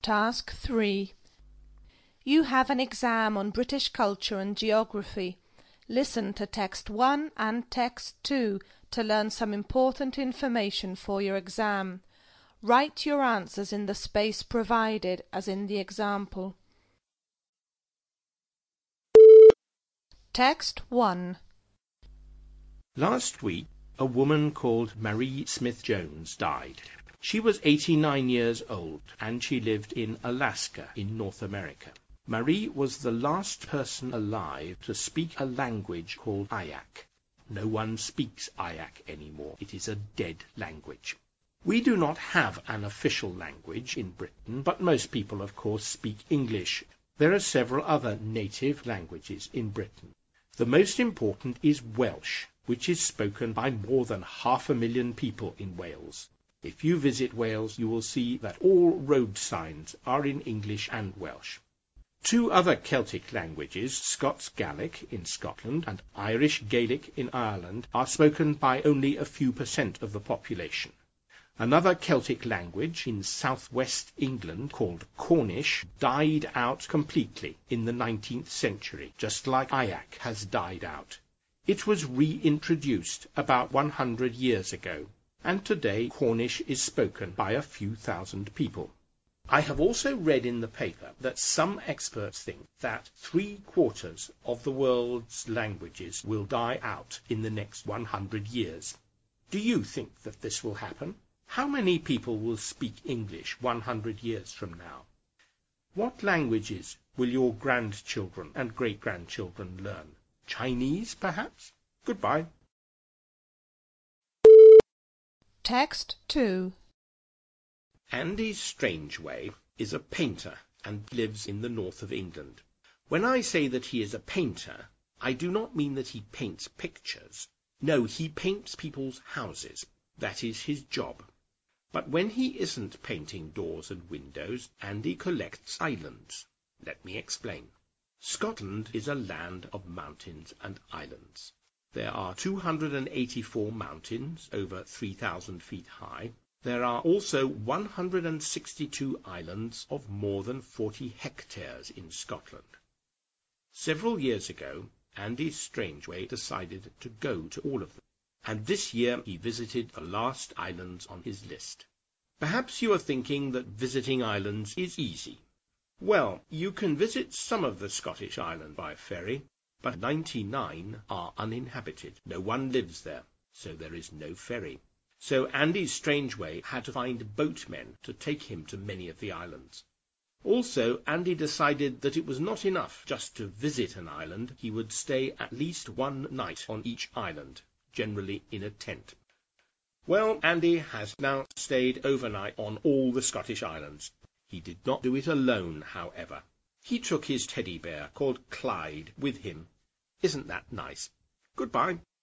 Task 3. You have an exam on British culture and geography. Listen to text 1 and text 2 to learn some important information for your exam. Write your answers in the space provided as in the example. Text 1. Last week, a woman called Marie Smith-Jones died. She was 89 years old, and she lived in Alaska in North America. Marie was the last person alive to speak a language called Ayak. No one speaks Ayak anymore. It is a dead language. We do not have an official language in Britain, but most people, of course, speak English. There are several other native languages in Britain. The most important is Welsh, which is spoken by more than 500,000 people in Wales. If you visit Wales, you will see that all road signs are in English and Welsh. Two other Celtic languages, Scots Gaelic in Scotland and Irish Gaelic in Ireland, are spoken by only a few % of the population. Another Celtic language in southwest England, called Cornish, died out completely in the 19th century, just like Ayak has died out. It was reintroduced about 100 years ago, and today Cornish is spoken by a few thousand people. I have also read in the paper that some experts think that 3/4 of the world's languages will die out in the next 100 years. Do you think that this will happen? How many people will speak English 100 years from now? What languages will your grandchildren and great-grandchildren learn? Chinese, perhaps? Goodbye. Text 2. Andy Strangeway is a painter and lives in the north of England. When I say that he is a painter, I do not mean that he paints pictures. No, he paints people's houses. That is his job. But when he isn't painting doors and windows, Andy collects islands. Let me explain. Scotland is a land of mountains and islands. There are 284 mountains over 3,000 feet high. There are also 162 islands of more than 40 hectares in Scotland. Several years ago, Andy Strangeway decided to go to all of them, and this year he visited the last islands on his list. Perhaps you are thinking that visiting islands is easy. Well, you can visit some of the Scottish islands by ferry, but 99 are uninhabited. No one lives there, so there is no ferry. So Andy Strangeway had to find boatmen to take him to many of the islands. Also, Andy decided that it was not enough just to visit an island. He would stay at least one night on each island, generally in a tent. Well, Andy has now stayed overnight on all the Scottish islands. He did not do it alone, however. He took his teddy bear, called Clyde, with him. Isn't that nice? Goodbye.